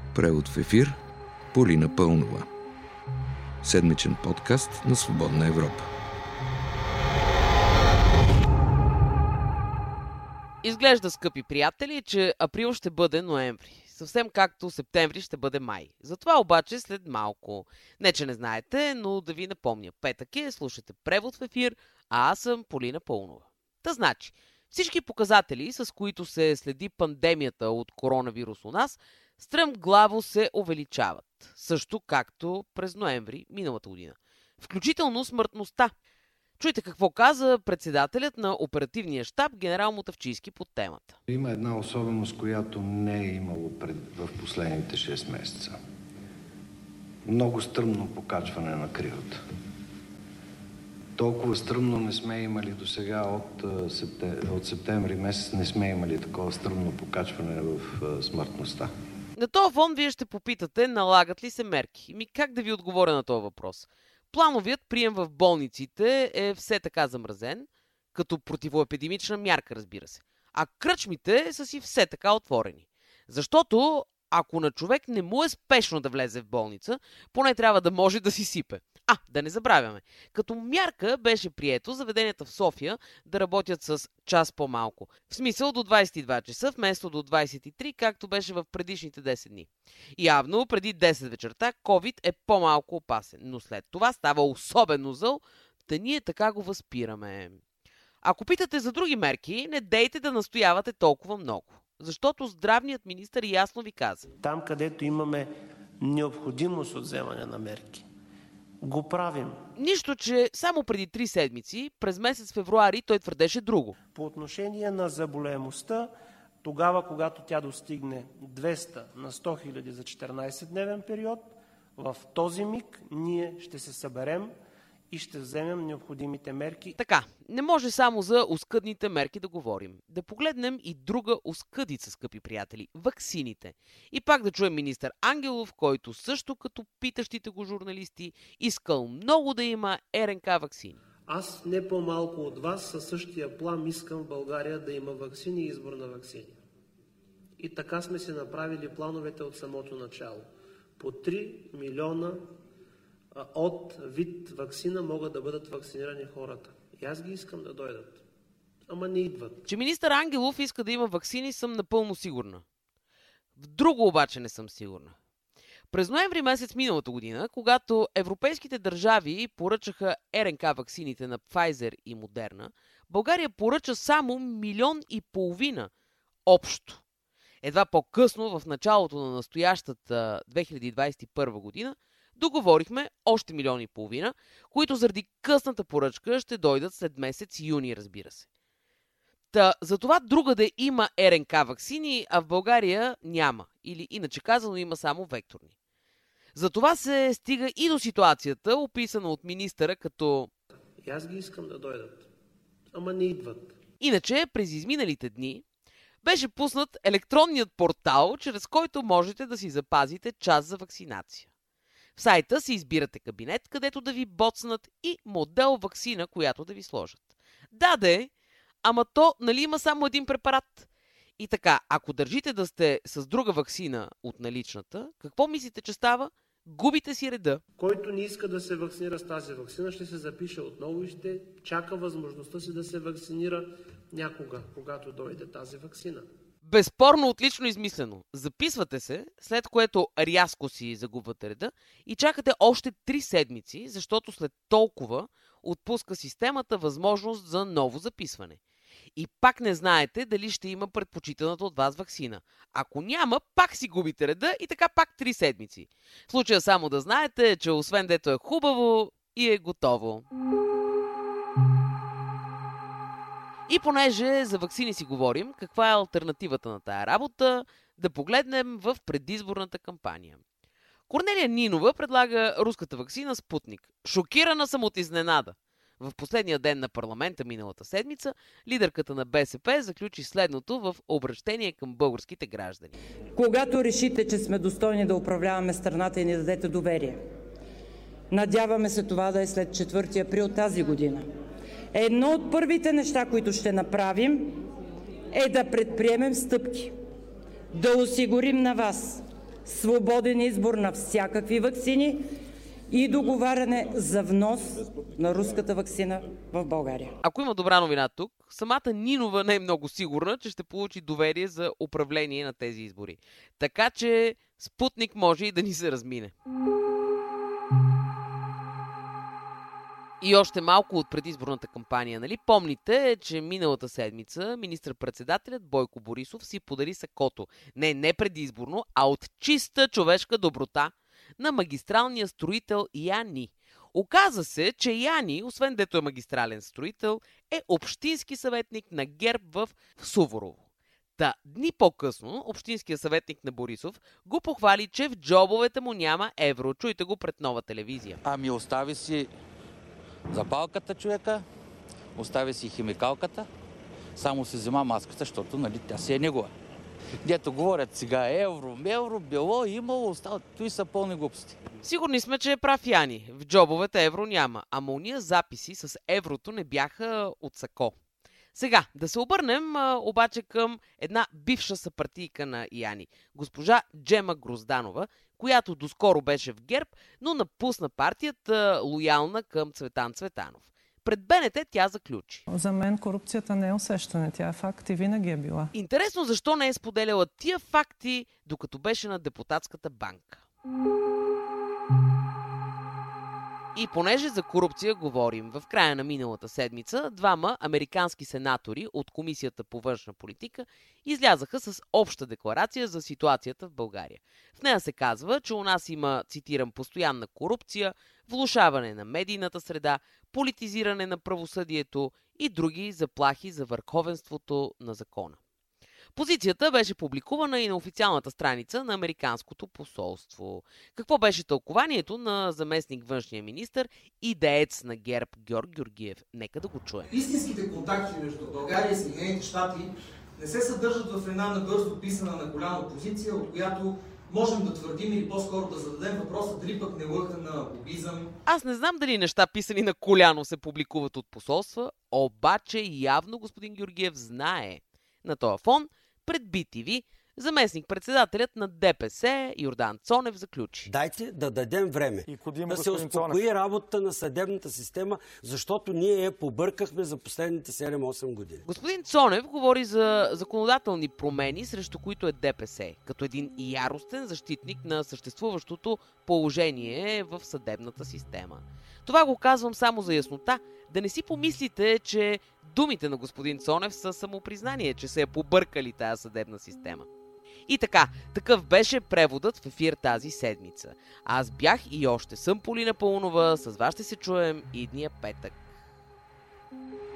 Превод в ефир Полина Пълнова. Седмичен подкаст на Свободна Европа. Изглежда, скъпи приятели, че април ще бъде ноември. Съвсем както септември ще бъде май. Затова обаче след малко. Не, че не знаете, но да ви напомня. Петък е, слушате Превод в ефир, а аз съм Полина Пълнова. Та значи, всички показатели, с които се следи пандемията от коронавирус у нас, стръмглаво се увеличават. Също както през ноември миналата година. Включително смъртността. Чуйте какво каза председателят на оперативния щаб генерал Мутафчийски по темата. Има една особеност, която не е имало в последните 6 месеца. Много стръмно покачване на кривата. Толкова стръмно не сме имали до сега от септември месец, не сме имали такова стръмно покачване в смъртността. На този фон вие ще попитате, налагат ли се мерки? Как да ви отговоря на този въпрос? Плановият прием в болниците е все така замразен, като противоепидемична мярка, разбира се. А кръчмите са си все така отворени. Защото ако на човек не му е спешно да влезе в болница, поне трябва да може да си сипе. Да не забравяме. Като мярка беше прието заведенията в София да работят с час по-малко. В смисъл до 22 часа, вместо до 23, както беше в предишните 10 дни. Явно преди 10 вечерта COVID е по-малко опасен, но след това става особено зъл, да ние така го възпираме. Ако питате за други мерки, не дейте да настоявате толкова много. Защото здравният министър ясно ви каза. Там, където имаме необходимост от вземане на мерки, го правим. Нищо, че само преди 3 седмици, през месец февруари, той твърдеше друго. По отношение на заболеемостта, тогава, когато тя достигне 200 на 100 хиляди за 14-дневен период, в този миг ние ще се съберем и ще вземем необходимите мерки. Така, не може само за оскъдните мерки да говорим. Да погледнем и друга оскъдица, скъпи приятели – ваксините. И пак да чуем министър Ангелов, който също като питащите го журналисти искал много да има РНК ваксини. Аз не по-малко от вас със същия план искам в България да има ваксини и избор на ваксини. И така сме си направили плановете от самото начало. По 3 милиона от вид ваксина могат да бъдат вакцинирани хората. И аз ги искам да дойдат. Ама не идват. Че министър Ангелов иска да има ваксини, съм напълно сигурна. В друго обаче не съм сигурна. През ноември месец миналата година, когато европейските държави поръчаха РНК ваксините на Pfizer и Moderna, България поръча само 1,5 милиона общо. Едва по-късно, в началото на настоящата 2021 година, договорихме още 1,5 милиона, които заради късната поръчка ще дойдат след месец юни, разбира се. Затова другаде има РНК ваксини, а в България няма. Или иначе казано има само векторни. Затова се стига и до ситуацията, описана от министъра като... И аз ги искам да дойдат. Ама не идват. Иначе през изминалите дни беше пуснат електронният портал, чрез който можете да си запазите час за вакцинация. В сайта си избирате кабинет, където да ви боцнат и модел ваксина, която да ви сложат. Ама то, нали има само един препарат? И така, ако държите да сте с друга ваксина от наличната, какво мислите, че става? Губите си реда. Който не иска да се вакцинира с тази ваксина, ще се запише отново и ще чака възможността си да се вакцинира някога, когато дойде тази ваксина. Безспорно отлично измислено. Записвате се, след което рязко си загубвате реда и чакате още 3 седмици, защото след толкова отпуска системата възможност за ново записване. И пак не знаете дали ще има предпочитаната от вас ваксина. Ако няма, пак си губите реда и така пак 3 седмици. В случая само да знаете, че освен дето е хубаво и е готово. И понеже за ваксини си говорим, каква е алтернативата на тая работа, да погледнем в предизборната кампания. Корнелия Нинова предлага руската ваксина Спутник. Шокирана съм от изненада. В последния ден на парламента миналата седмица, лидерката на БСП заключи следното в обращение към българските граждани. Когато решите, че сме достойни да управляваме страната и ни дадете доверие, надяваме се това да е след 4 април тази година. Едно от първите неща, които ще направим, е да предприемем стъпки, да осигурим на вас свободен избор на всякакви ваксини и договаряне за внос на руската ваксина в България. Ако има добра новина тук, самата Нинова не е много сигурна, че ще получи доверие за управление на тези избори. Така че Спутник може и да ни се размине. И още малко от предизборната кампания, нали? Помните, че миналата седмица министър-председателят Бойко Борисов си подари сакото. Не предизборно, а от чиста човешка доброта на магистралния строител Яни. Оказа се, че Яни, освен дето е магистрален строител, е общински съветник на ГЕРБ в Суворово. Дни по-късно общинският съветник на Борисов го похвали, че в джобовете му няма евро. Чуйте го пред Нова телевизия. Ами остави си запалката човека, остави си химикалката, само си взема маската, защото нали, тя си е негова. Дето говорят сега евро, било, имало, остало, той са пълни глупости. Сигурни сме, че е прав Яни. В джобовете евро няма, ама уния записи с еврото не бяха от сако. Сега, да се обърнем обаче към една бивша съпартийка на Яни, госпожа Джема Грозданова, която доскоро беше в ГЕРБ, но напусна партията лоялна към Цветан Цветанов. Пред БНТ тя заключи: За мен корупцията не е усещане, тя е факт и винаги е била. Интересно защо не е споделяла тия факти, докато беше на депутатската банка. И понеже за корупция говорим, в края на миналата седмица двама американски сенатори от Комисията по външна политика излязаха с обща декларация за ситуацията в България. В нея се казва, че у нас има, цитирам, постоянна корупция, влошаване на медийната среда, политизиране на правосъдието и други заплахи за върховенството на закона. Позицията беше публикувана и на официалната страница на Американското посолство. Какво беше тълкованието на заместник външния министър и деец на ГЕРБ Георг Георгиев? Нека да го чуем. Истинските контакти между България и Съединените щати не се съдържат в една набързо писана на голяма позиция, от която можем да твърдим или по-скоро да зададем въпроса дали пък не лъхне на лобизъм. Аз не знам дали неща писани на коляно се публикуват от посолства, обаче явно господин Георгиев знае. На този фон, пред BTV, заместник-председателят на ДПС Йордан Цонев заключи: Дайте да дадем време, да се успокои работата на съдебната система, защото ние я побъркахме за последните 7-8 години. Господин Цонев говори за законодателни промени, срещу които е ДПС, като един яростен защитник на съществуващото положение в съдебната система. Това го казвам само за яснота, да не си помислите, че думите на господин Цонев са самопризнание, че се е побъркали тази съдебна система. И така, такъв беше преводът в ефир тази седмица. Аз бях и още съм Полина Паунова, с вас ще се чуем идния петък.